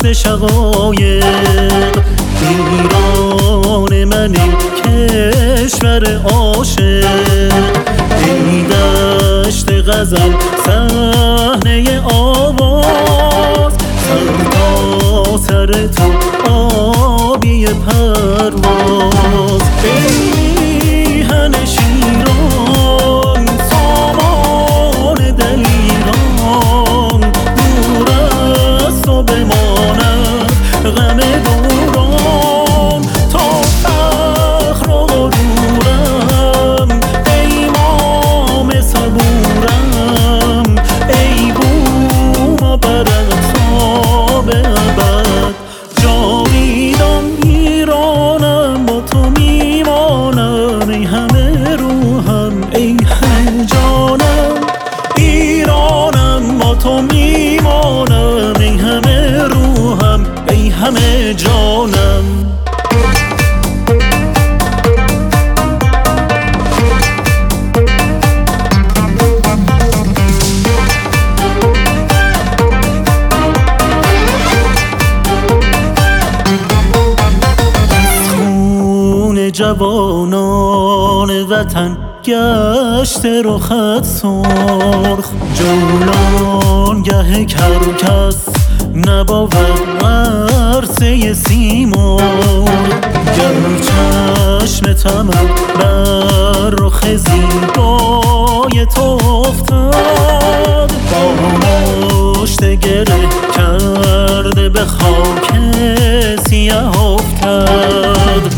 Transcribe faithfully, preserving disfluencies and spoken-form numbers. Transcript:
چشم شقایق. ایران من ای کشور عاشق، ای دشت غزل صحنه آواز، سر تا سر تو آبی پرواز. ای هن شیران سامان دلیران، دور از تو بماند غم دوران. تا فخر و غرورم ای مام صبورم، ای بوم و برت تا به ابد جاویدان. ایرانم با تو میمانم، ای همه روحم ای همه جانم. ایرانم با تو میمانم، ای همه روحم ای همه جانم. جوانان وطن گشته رخت سرخ، جولان گه کرکس نبود عرصه سیمرغ. گر چشم طمع بر رخ زیبای تو افتاد، با مشت گره کرده به خاک سیه افتد.